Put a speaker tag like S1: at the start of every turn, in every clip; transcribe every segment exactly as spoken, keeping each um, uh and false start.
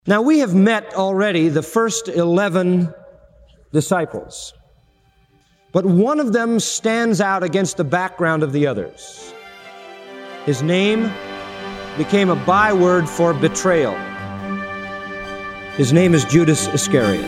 S1: Now, we have met already the first eleven disciples, but one of them stands out against the background of the others. His name became a byword for betrayal. His name is Judas Iscariot.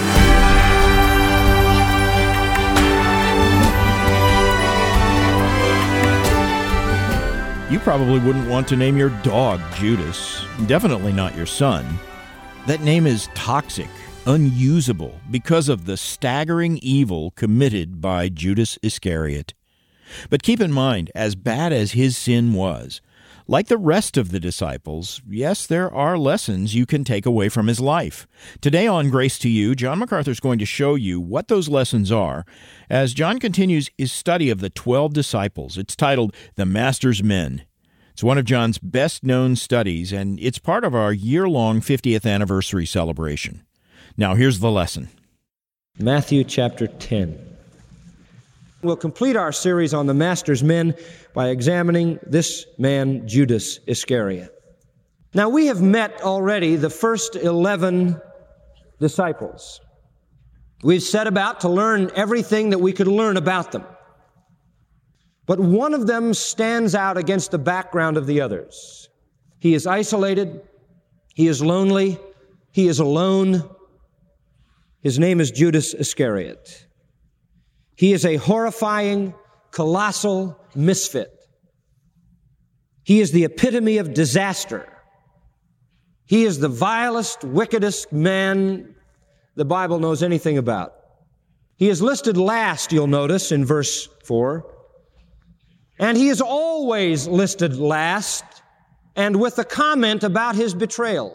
S2: You probably wouldn't want to name your dog Judas, definitely not your son. That name is toxic, unusable, because of the staggering evil committed by Judas Iscariot. But keep in mind, as bad as his sin was, like the rest of the disciples, yes, there are lessons you can take away from his life. Today on Grace to You, John MacArthur is going to show you what those lessons are as John continues his study of the twelve disciples. It's titled The Master's Men. It's one of John's best-known studies, and it's part of our year-long fiftieth anniversary celebration. Now, here's the lesson.
S1: Matthew chapter ten. We'll complete our series on the Master's Men by examining this man, Judas Iscariot. Now, we have met already the first eleven disciples. We've set about to learn everything that we could learn about them. But one of them stands out against the background of the others. He is isolated. He is lonely. He is alone. His name is Judas Iscariot. He is a horrifying, colossal misfit. He is the epitome of disaster. He is the vilest, wickedest man the Bible knows anything about. He is listed last, you'll notice, in verse four. And he is always listed last, and with a comment about his betrayal,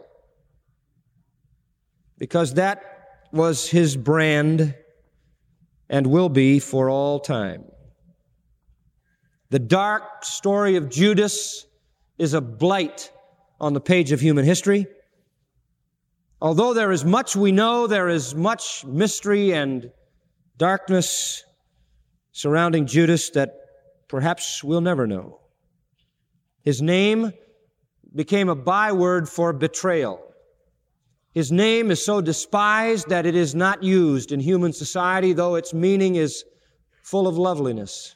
S1: because that was his brand and will be for all time. The dark story of Judas is a blight on the page of human history. Although there is much we know, there is much mystery and darkness surrounding Judas that perhaps we'll never know. His name became a byword for betrayal. His name is so despised that it is not used in human society, though its meaning is full of loveliness.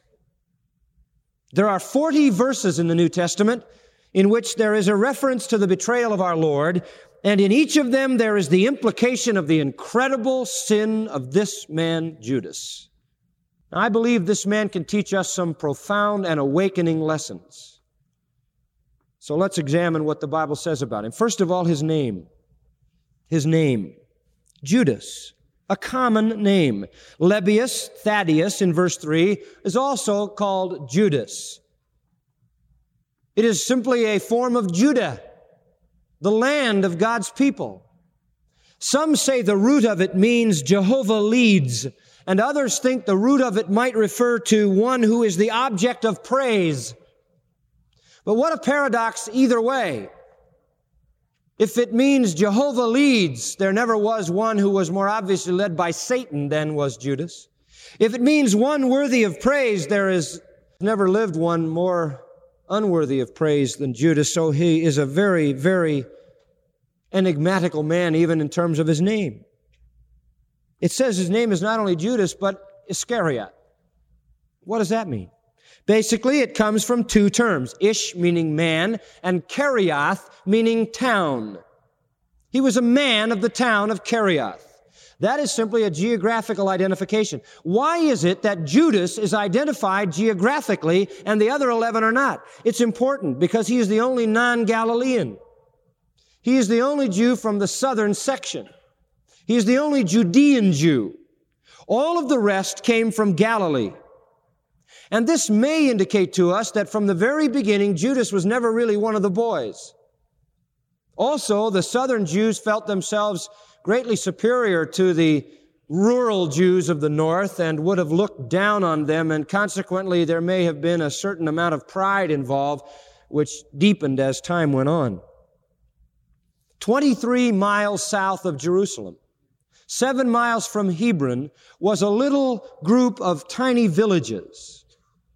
S1: There are forty verses in the New Testament in which there is a reference to the betrayal of our Lord, and in each of them there is the implication of the incredible sin of this man, Judas. I believe this man can teach us some profound and awakening lessons. So let's examine what the Bible says about him. First of all, his name. His name. Judas, a common name. Lebbeus, Thaddeus in verse three, is also called Judas. It is simply a form of Judah, the land of God's people. Some say the root of it means Jehovah leads, and others think the root of it might refer to one who is the object of praise. But what a paradox either way. If it means Jehovah leads, there never was one who was more obviously led by Satan than was Judas. If it means one worthy of praise, there is never lived one more unworthy of praise than Judas. So he is a very, very enigmatical man, even in terms of his name. It says his name is not only Judas, but Iscariot. What does that mean? Basically, it comes from two terms, Ish meaning man, and Kerioth meaning town. He was a man of the town of Kerioth. That is simply a geographical identification. Why is it that Judas is identified geographically and the other eleven are not? It's important because he is the only non-Galilean. He is the only Jew from the southern section. He is the only Judean Jew. All of the rest came from Galilee. And this may indicate to us that from the very beginning, Judas was never really one of the boys. Also, the southern Jews felt themselves greatly superior to the rural Jews of the north and would have looked down on them, and consequently there may have been a certain amount of pride involved, which deepened as time went on. twenty-three miles south of Jerusalem, seven miles from Hebron, was a little group of tiny villages.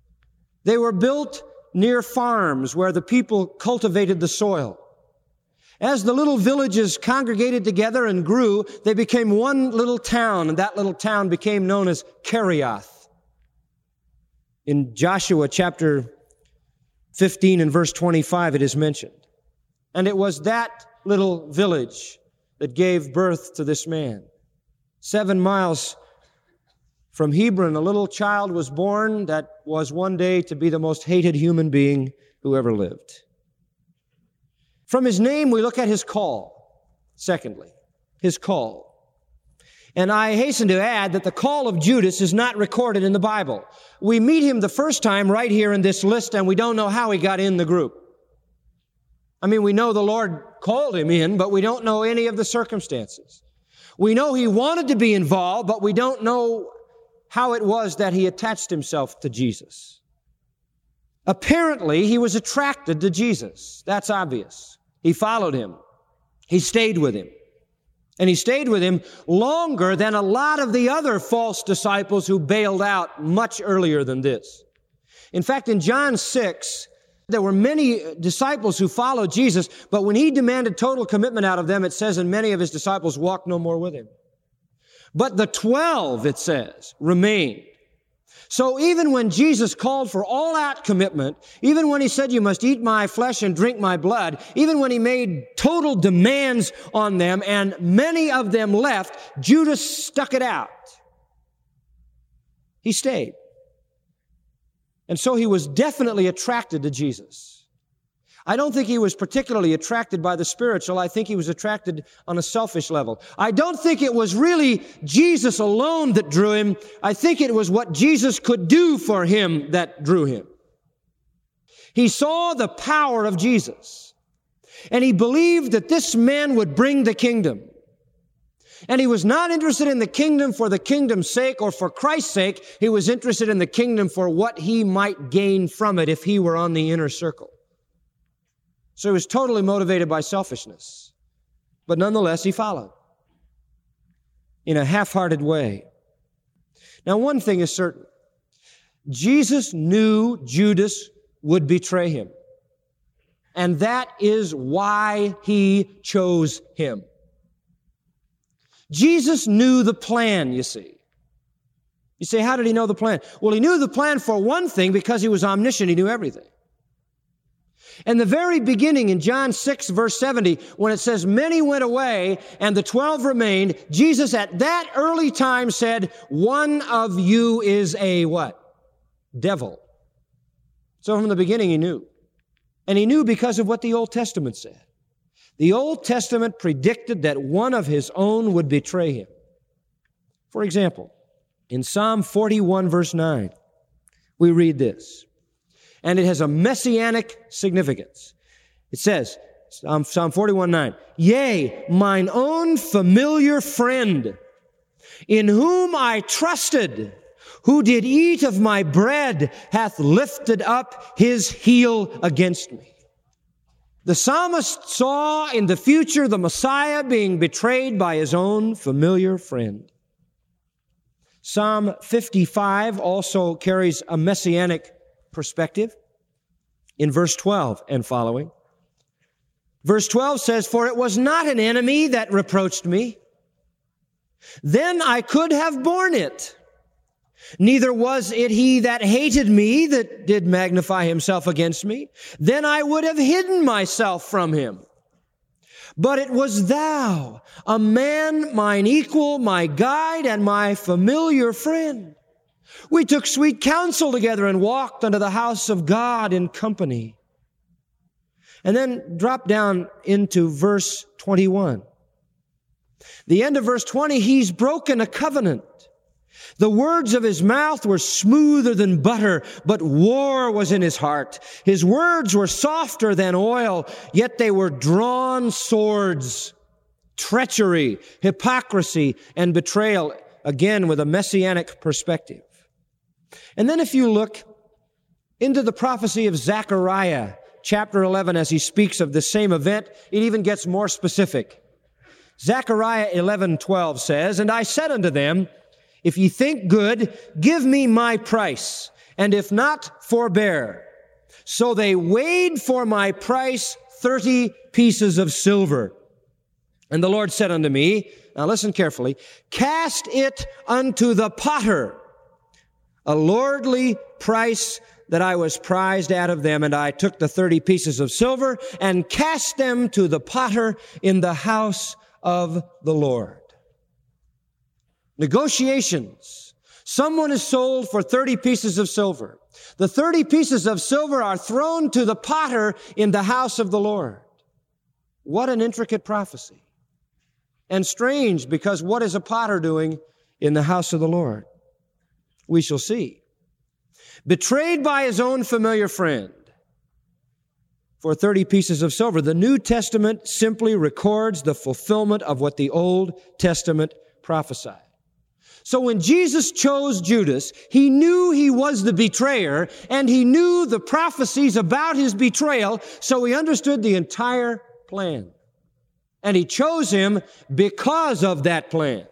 S1: They were built near farms where the people cultivated the soil. As the little villages congregated together and grew, they became one little town, and that little town became known as Kerioth. In Joshua chapter fifteen and verse twenty-five, it is mentioned. And it was that little village that gave birth to this man. Seven miles from Hebron, a little child was born that was one day to be the most hated human being who ever lived. From his name, we look at his call. Secondly, his call. And I hasten to add that the call of Judas is not recorded in the Bible. We meet him the first time right here in this list, and we don't know how he got in the group. I mean, we know the Lord called him in, but we don't know any of the circumstances. We know he wanted to be involved, but we don't know how it was that he attached himself to Jesus. Apparently, he was attracted to Jesus. That's obvious. He followed him. He stayed with him. And he stayed with him longer than a lot of the other false disciples who bailed out much earlier than this. In fact, in John six, there were many disciples who followed Jesus, but when he demanded total commitment out of them, it says, and many of his disciples walked no more with him. But the twelve, it says, remained. So even when Jesus called for all-out commitment, even when he said, you must eat my flesh and drink my blood, even when he made total demands on them and many of them left, Judas stuck it out. He stayed. And so he was definitely attracted to Jesus. I don't think he was particularly attracted by the spiritual. I think he was attracted on a selfish level. I don't think it was really Jesus alone that drew him. I think it was what Jesus could do for him that drew him. He saw the power of Jesus, and he believed that this man would bring the kingdom. And he was not interested in the kingdom for the kingdom's sake or for Christ's sake. He was interested in the kingdom for what he might gain from it if he were on the inner circle. So he was totally motivated by selfishness. But nonetheless, he followed in a half-hearted way. Now, one thing is certain. Jesus knew Judas would betray him. And that is why he chose him. Jesus knew the plan, you see. You say, how did he know the plan? Well, he knew the plan for one thing because he was omniscient. He knew everything. In the very beginning, in John six, verse seventy, when it says, many went away and the twelve remained, Jesus at that early time said, one of you is a what? Devil. So from the beginning he knew. And he knew because of what the Old Testament said. The Old Testament predicted that one of his own would betray him. For example, in Psalm forty-one, verse nine, we read this, and it has a messianic significance. It says, Psalm forty-one, nine, yea, mine own familiar friend, in whom I trusted, who did eat of my bread, hath lifted up his heel against me. The psalmist saw in the future the Messiah being betrayed by his own familiar friend. Psalm fifty-five also carries a messianic perspective in verse twelve and following. Verse twelve says, for it was not an enemy that reproached me. Then I could have borne it. Neither was it he that hated me that did magnify himself against me. Then I would have hidden myself from him. But it was thou, a man mine equal, my guide, and my familiar friend. We took sweet counsel together and walked unto the house of God in company. And then drop down into verse twenty-one. The end of verse twenty, he's broken a covenant. The words of his mouth were smoother than butter, but war was in his heart. His words were softer than oil, yet they were drawn swords. Treachery, hypocrisy, and betrayal, again with a messianic perspective. And then if you look into the prophecy of Zechariah, chapter eleven, as he speaks of the same event, it even gets more specific. Zechariah eleven twelve says, and I said unto them, if ye think good, give me my price, and if not, forbear. So they weighed for my price thirty pieces of silver. And the Lord said unto me, now listen carefully, cast it unto the potter, a lordly price that I was prized out of them. And I took the thirty pieces of silver and cast them to the potter in the house of the Lord. Negotiations. Someone is sold for thirty pieces of silver. The thirty pieces of silver are thrown to the potter in the house of the Lord. What an intricate prophecy. And strange, because what is a potter doing in the house of the Lord? We shall see. Betrayed by his own familiar friend for thirty pieces of silver. The New Testament simply records the fulfillment of what the Old Testament prophesied. So when Jesus chose Judas, he knew he was the betrayer, and he knew the prophecies about his betrayal, so he understood the entire plan. And he chose him because of that plan.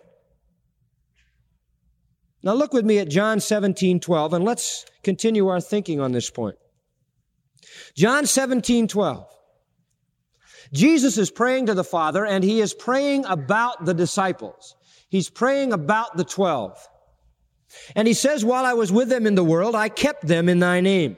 S1: Now look with me at John seventeen twelve, and let's continue our thinking on this point. John seventeen twelve. Jesus is praying to the Father, and he is praying about the disciples. He's praying about the twelve. And he says, while I was with them in the world, I kept them in thy name.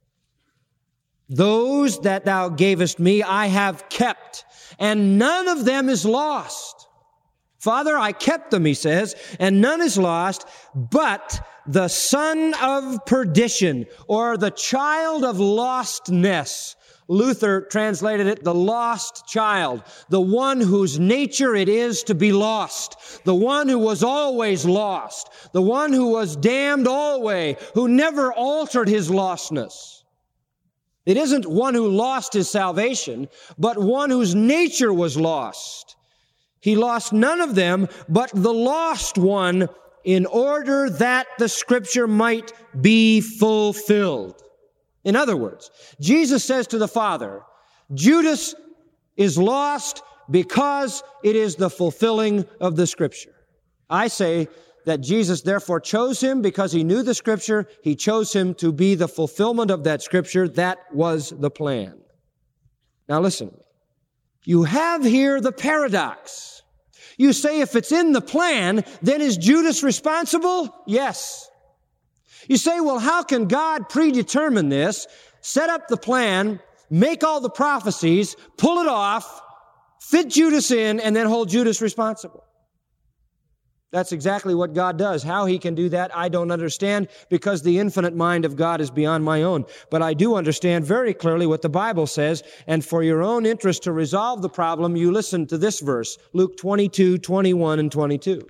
S1: Those that thou gavest me, I have kept, and none of them is lost. Father, I kept them, he says, and none is lost, but the son of perdition, or the child of lostness. Luther translated it, the lost child, the one whose nature it is to be lost, the one who was always lost, the one who was damned always, who never altered his lostness. It isn't one who lost his salvation, but one whose nature was lost. He lost none of them, but the lost one, in order that the Scripture might be fulfilled. In other words, Jesus says to the Father, Judas is lost because it is the fulfilling of the Scripture. I say that Jesus therefore chose him because he knew the Scripture. He chose him to be the fulfillment of that Scripture. That was the plan. Now listen, you have here the paradox. You say if it's in the plan, then is Judas responsible? Yes. You say, well, how can God predetermine this, set up the plan, make all the prophecies, pull it off, fit Judas in, and then hold Judas responsible? That's exactly what God does. How he can do that, I don't understand, because the infinite mind of God is beyond my own. But I do understand very clearly what the Bible says, and for your own interest to resolve the problem, you listen to this verse, Luke twenty-two, twenty-one, and twenty-two.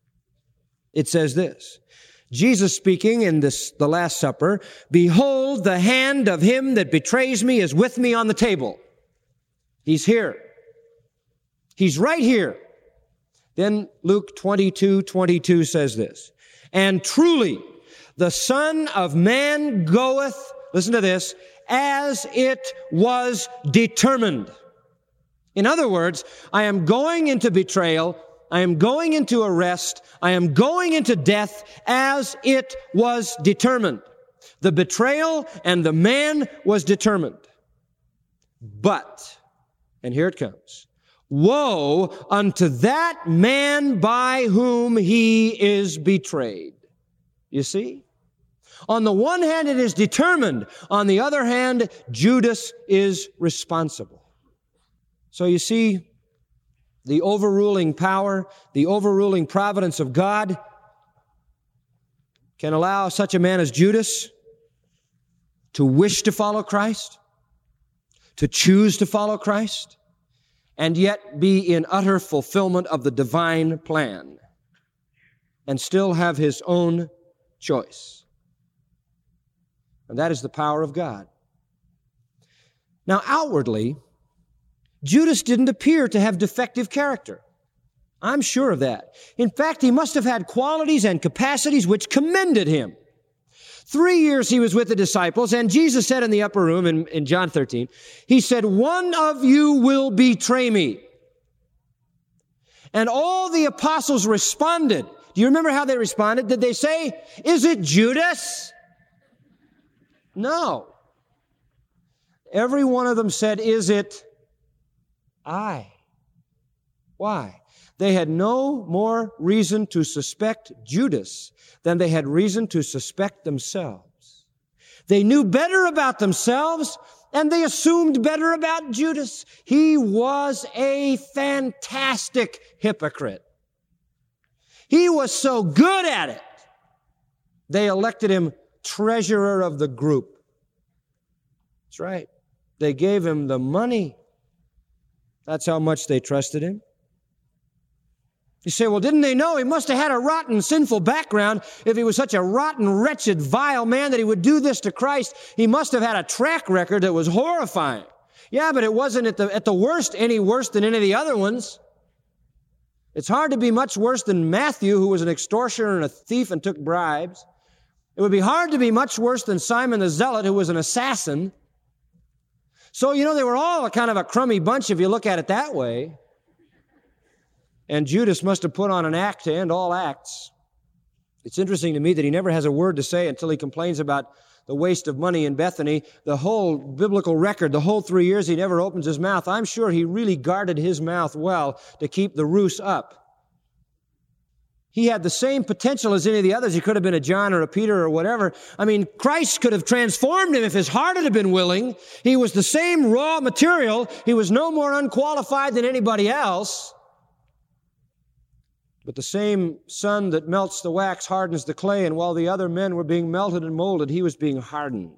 S1: It says this, Jesus speaking in this, the Last Supper, behold, the hand of him that betrays me is with me on the table. He's here. He's right here. Then Luke twenty-two, twenty-two says this, and truly the Son of Man goeth, listen to this, as it was determined. In other words, I am going into betrayal, I am going into arrest, I am going into death as it was determined. The betrayal and the man was determined. But, and here it comes, woe unto that man by whom he is betrayed. You see? On the one hand, it is determined. On the other hand, Judas is responsible. So you see, the overruling power, the overruling providence of God can allow such a man as Judas to wish to follow Christ, to choose to follow Christ, and yet be in utter fulfillment of the divine plan, and still have his own choice. And that is the power of God. Now, outwardly, Judas didn't appear to have defective character. I'm sure of that. In fact, he must have had qualities and capacities which commended him. Three years he was with the disciples, and Jesus said in the upper room in, in John thirteen, he said, one of you will betray me. And all the apostles responded. Do you remember how they responded? Did they say, is it Judas? No. every one of them said, "Is it I?" Why? They had no more reason to suspect Judas than they had reason to suspect themselves. They knew better about themselves, and they assumed better about Judas. He was a fantastic hypocrite. He was so good at it, they elected him treasurer of the group. That's right. They gave him the money. That's how much they trusted him. You say, well, didn't they know he must have had a rotten, sinful background if he was such a rotten, wretched, vile man that he would do this to Christ? He must have had a track record that was horrifying. Yeah, but it wasn't at the, at the worst any worse than any of the other ones. It's hard to be much worse than Matthew, who was an extortioner and a thief and took bribes. It would be hard to be much worse than Simon the Zealot, who was an assassin. So, you know, they were all a kind of a crummy bunch if you look at it that way. And Judas must have put on an act to end all acts. It's interesting to me that he never has a word to say until he complains about the waste of money in Bethany. The whole biblical record, the whole three years, he never opens his mouth. I'm sure he really guarded his mouth well to keep the ruse up. He had the same potential as any of the others. He could have been a John or a Peter or whatever. I mean, Christ could have transformed him if his heart had been willing. He was the same raw material. He was no more unqualified than anybody else. But the same sun that melts the wax hardens the clay, and while the other men were being melted and molded, he was being hardened.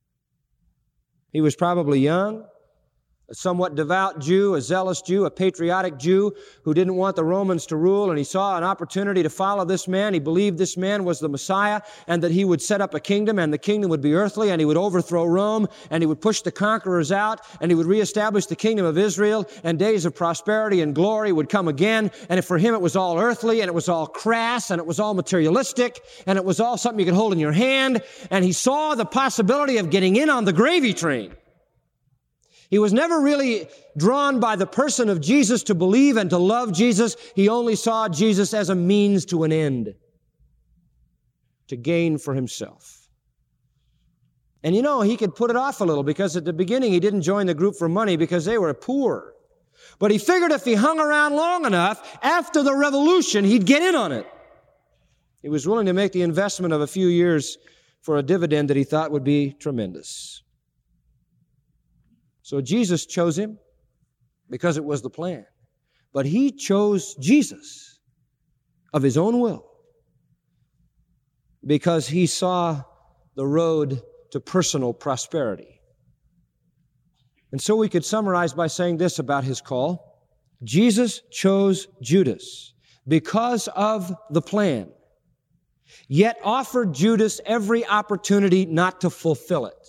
S1: He was probably young, a somewhat devout Jew, a zealous Jew, a patriotic Jew who didn't want the Romans to rule, and he saw an opportunity to follow this man. He believed this man was the Messiah and that he would set up a kingdom, and the kingdom would be earthly, and he would overthrow Rome, and he would push the conquerors out, and he would reestablish the kingdom of Israel, and days of prosperity and glory would come again. And for him it was all earthly, and it was all crass, and it was all materialistic, and it was all something you could hold in your hand, and he saw the possibility of getting in on the gravy train. He was never really drawn by the person of Jesus to believe and to love Jesus. He only saw Jesus as a means to an end, to gain for himself. And you know, he could put it off a little because at the beginning he didn't join the group for money because they were poor. But he figured if he hung around long enough, after the revolution, he'd get in on it. He was willing to make the investment of a few years for a dividend that he thought would be tremendous. So Jesus chose him because it was the plan. But he chose Jesus of his own will because he saw the road to personal prosperity. And so we could summarize by saying this about his call. Jesus chose Judas because of the plan, yet offered Judas every opportunity not to fulfill it.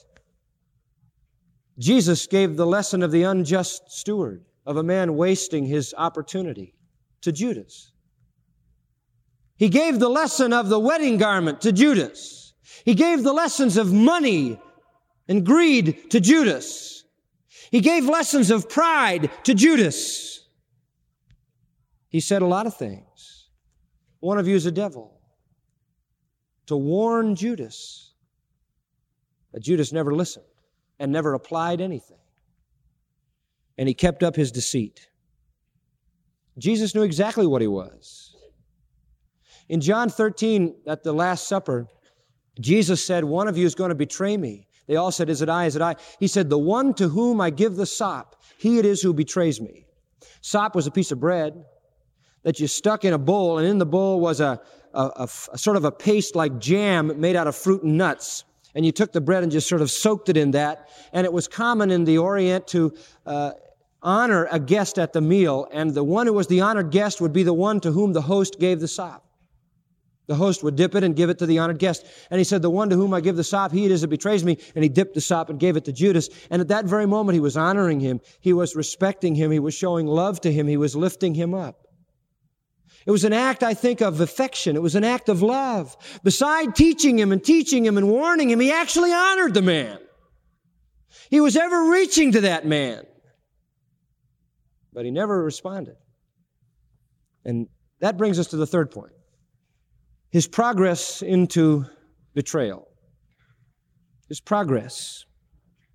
S1: Jesus gave the lesson of the unjust steward, of a man wasting his opportunity, to Judas. He gave the lesson of the wedding garment to Judas. He gave the lessons of money and greed to Judas. He gave lessons of pride to Judas. He said a lot of things. One of you is a devil, to warn Judas. But Judas never listened and never applied anything. And he kept up his deceit. Jesus knew exactly what he was. In John thirteen, at the Last Supper, Jesus said, one of you is going to betray me. They all said, is it I, is it I? He said, the one to whom I give the sop, he it is who betrays me. Sop was a piece of bread that you stuck in a bowl, and in the bowl was a, a, a, a sort of a paste like jam made out of fruit and nuts. And you took the bread and just sort of soaked it in that. And it was common in the Orient to uh, honor a guest at the meal. And the one who was the honored guest would be the one to whom the host gave the sop. The host would dip it and give it to the honored guest. And he said, the one to whom I give the sop, he it is that betrays me. And he dipped the sop and gave it to Judas. And at that very moment, he was honoring him. He was respecting him. He was showing love to him. He was lifting him up. It was an act, I think, of affection. It was an act of love. Beside teaching him and teaching him and warning him, he actually honored the man. He was ever reaching to that man. But he never responded. And that brings us to the third point. His progress into betrayal. His progress.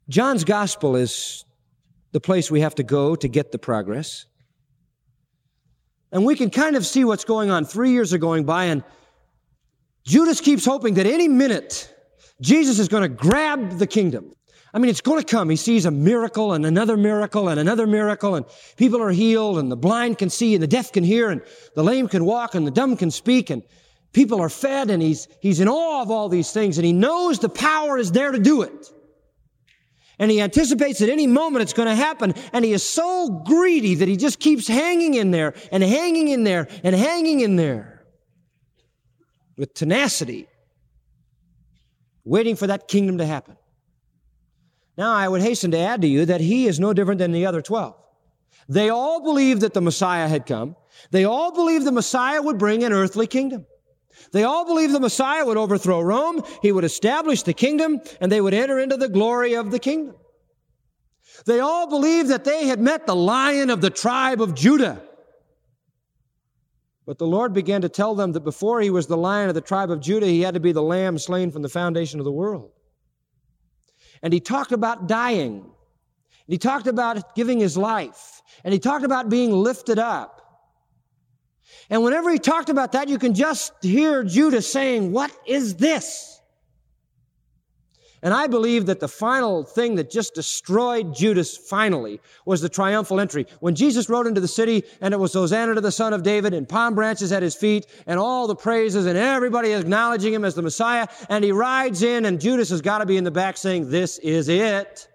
S1: John's gospel is the place we have to go to get the progress. And we can kind of see what's going on. Three years are going by, and Judas keeps hoping that any minute Jesus is going to grab the kingdom. I mean, it's going to come. He sees a miracle and another miracle and another miracle, and people are healed, and the blind can see, and the deaf can hear, and the lame can walk, and the dumb can speak, and people are fed, and he's, he's in awe of all these things, and he knows the power is there to do it. And he anticipates at any moment it's going to happen. And he is so greedy that he just keeps hanging in there and hanging in there and hanging in there with tenacity, waiting for that kingdom to happen. Now, I would hasten to add to you that he is no different than the other twelve. They all believed that the Messiah had come. They all believed the Messiah would bring an earthly kingdom. They all believed the Messiah would overthrow Rome, he would establish the kingdom, and they would enter into the glory of the kingdom. They all believed that they had met the Lion of the tribe of Judah. But the Lord began to tell them that before he was the Lion of the tribe of Judah, he had to be the Lamb slain from the foundation of the world. And he talked about dying. And he talked about giving his life. And he talked about being lifted up. And whenever he talked about that, you can just hear Judas saying, "What is this?" And I believe that the final thing that just destroyed Judas finally was the triumphal entry. When Jesus rode into the city, and it was Hosanna to the Son of David, and palm branches at his feet, and all the praises, and everybody acknowledging him as the Messiah, and he rides in, and Judas has got to be in the back saying, "This is it.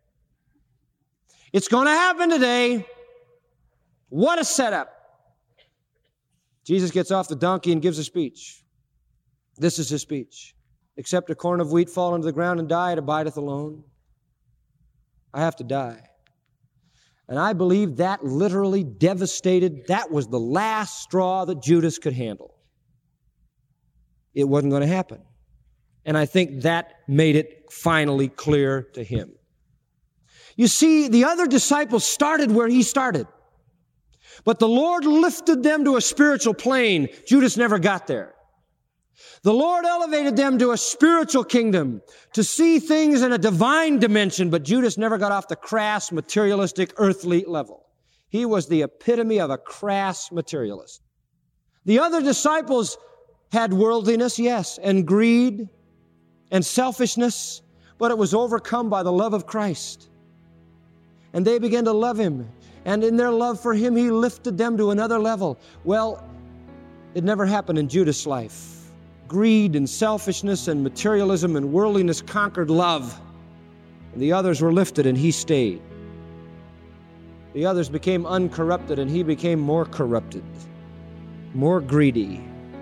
S1: It's going to happen today. What a setup." Jesus gets off the donkey and gives a speech. This is his speech. "Except a corn of wheat fall into the ground and die, it abideth alone." I have to die. And I believe that literally devastated, that was the last straw that Judas could handle. It wasn't going to happen. And I think that made it finally clear to him. You see, the other disciples started where he started. But the Lord lifted them to a spiritual plane. Judas never got there. The Lord elevated them to a spiritual kingdom, to see things in a divine dimension, but Judas never got off the crass, materialistic, earthly level. He was the epitome of a crass materialist. The other disciples had worldliness, yes, and greed and selfishness, but it was overcome by the love of Christ. And they began to love him. And in their love for him, he lifted them to another level. Well, it never happened in Judas' life. Greed and selfishness and materialism and worldliness conquered love. And the others were lifted and he stayed. The others became uncorrupted and he became more corrupted, more greedy.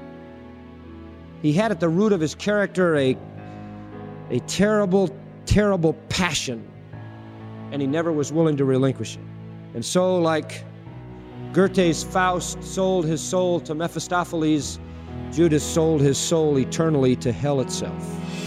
S1: He had at the root of his character a, a terrible, terrible passion, and he never was willing to relinquish it. And so, like Goethe's Faust sold his soul to Mephistopheles, Judas sold his soul eternally to hell itself.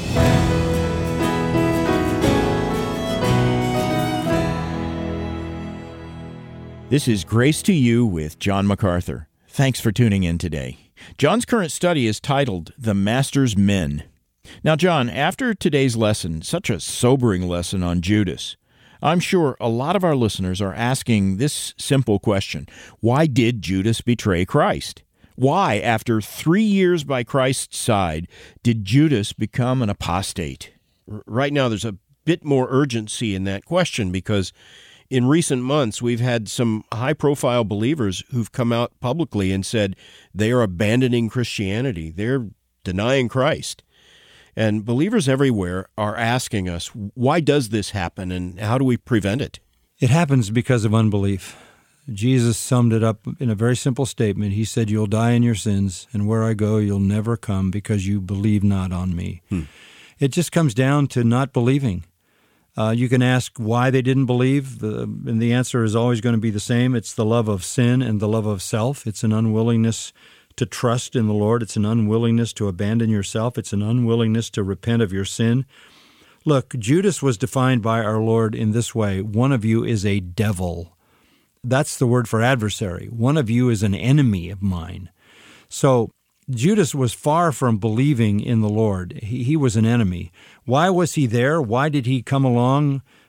S2: This is Grace to You with John MacArthur. Thanks for tuning in today. John's current study is titled The Master's Men. Now, John, after today's lesson, such a sobering lesson on Judas, I'm sure a lot of our listeners are asking this simple question: why did Judas betray Christ? Why, after three years by Christ's side, did Judas become an apostate?
S3: Right now, there's a bit more urgency in that question because in recent months, we've had some high-profile believers who've come out publicly and said they are abandoning Christianity. They're denying Christ. And believers everywhere are asking us, why does this happen and how do we prevent it?
S4: It happens because of unbelief. Jesus summed it up in a very simple statement. He said, "You'll die in your sins, and where I go, you'll never come because you believe not on me." Hmm. It just comes down to not believing. Uh, you can ask why they didn't believe, the, and the answer is always going to be the same. It's the love of sin and the love of self. It's an unwillingness to trust in the Lord. It's an unwillingness to abandon yourself. It's an unwillingness to repent of your sin. Look, Judas was defined by our Lord in this way: one of you is a devil. That's the word for adversary. One of you is an enemy of mine. So Judas was far from believing in the Lord. He, he was an enemy. Why was he there? Why did he come along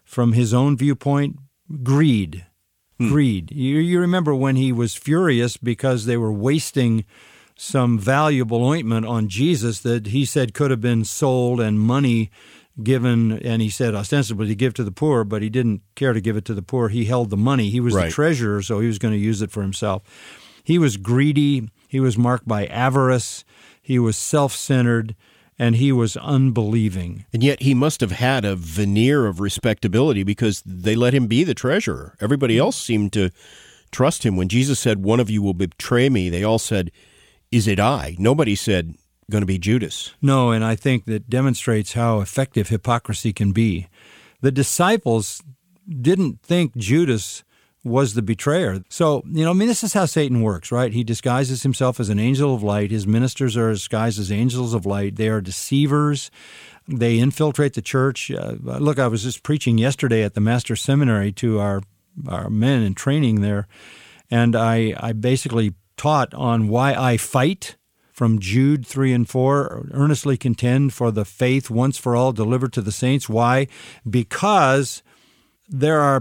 S4: from his own viewpoint, greed. Hmm. Greed. You, you remember when he was furious because they were wasting some valuable ointment on Jesus that he said could have been sold and money given, and he said ostensibly to give to the poor, but he didn't care to give it to the poor. He held the money. He was right. the treasurer, so he was going to use it for himself. He was greedy. He was marked by avarice. He was self-centered, and he was unbelieving.
S3: And yet he must have had a veneer of respectability because they let him be the treasurer. Everybody else seemed to trust him. When Jesus said, "One of you will betray me," they all said, "Is it I?" Nobody said, "Going to be Judas."
S4: No, and I think that demonstrates how effective hypocrisy can be. The disciples didn't think Judas was the betrayer. So, you know, I mean, this is how Satan works, right? He disguises himself as an angel of light. His ministers are disguised as angels of light. They are deceivers. They infiltrate the church. Uh, look, I was just preaching yesterday at the Master's Seminary to our, our men in training there, and I, I basically taught on why I fight from Jude three and four, earnestly contend for the faith once for all delivered to the saints. Why? Because there are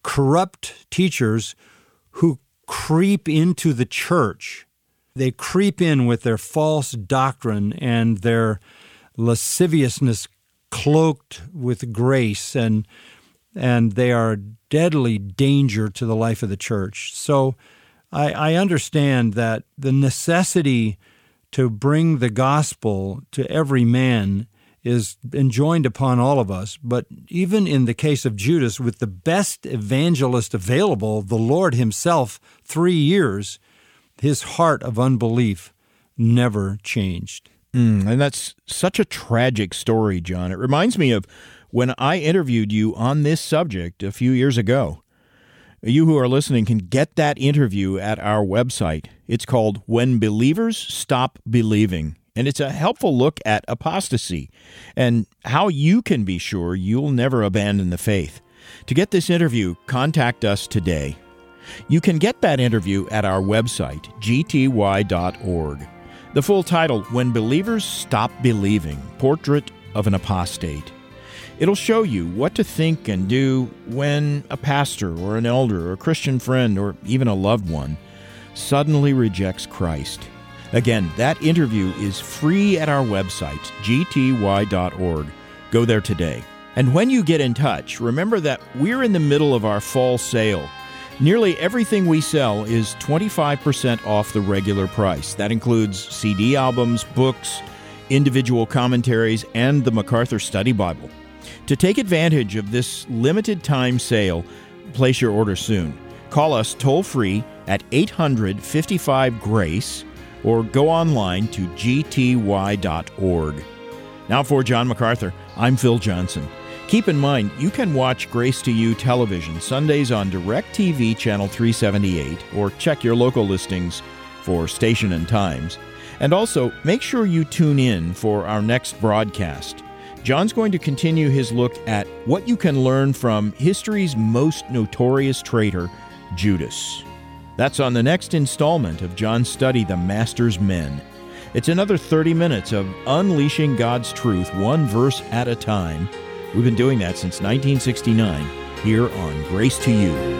S4: corrupt teachers who creep into the church. They creep in with their false doctrine and their lasciviousness cloaked with grace, and and they are a deadly danger to the life of the church. So I, I understand that the necessity to bring the gospel to every man is enjoined upon all of us. But even in the case of Judas, with the best evangelist available, the Lord himself, three years, his heart of unbelief never changed.
S2: Mm, and that's such a tragic story, John. It reminds me of when I interviewed you on this subject a few years ago. You who are listening can get that interview at our website. It's called When Believers Stop Believing. And it's a helpful look at apostasy and how you can be sure you'll never abandon the faith. To get this interview, contact us today. You can get that interview at our website, g t y dot org. The full title, When Believers Stop Believing, Portrait of an Apostate. It'll show you what to think and do when a pastor or an elder or a Christian friend or even a loved one suddenly rejects Christ. Again, that interview is free at our website, g t y dot org. Go there today. And when you get in touch, remember that we're in the middle of our fall sale. Nearly everything we sell is twenty-five percent off the regular price. That includes C D albums, books, individual commentaries, and the MacArthur Study Bible. To take advantage of this limited time sale, place your order soon. Call us toll-free at eight hundred, fifty-five, GRACE or go online to g t y dot org. Now for John MacArthur, I'm Phil Johnson. Keep in mind, you can watch Grace to You television Sundays on DirecTV Channel three seventy-eight or check your local listings for station and times. And also, make sure you tune in for our next broadcast. John's going to continue his look at what you can learn from history's most notorious traitor, Judas. That's on the next installment of John's study, The Master's Men. It's another thirty minutes of unleashing God's truth, one verse at a time. We've been doing that since nineteen sixty-nine, here on Grace to You.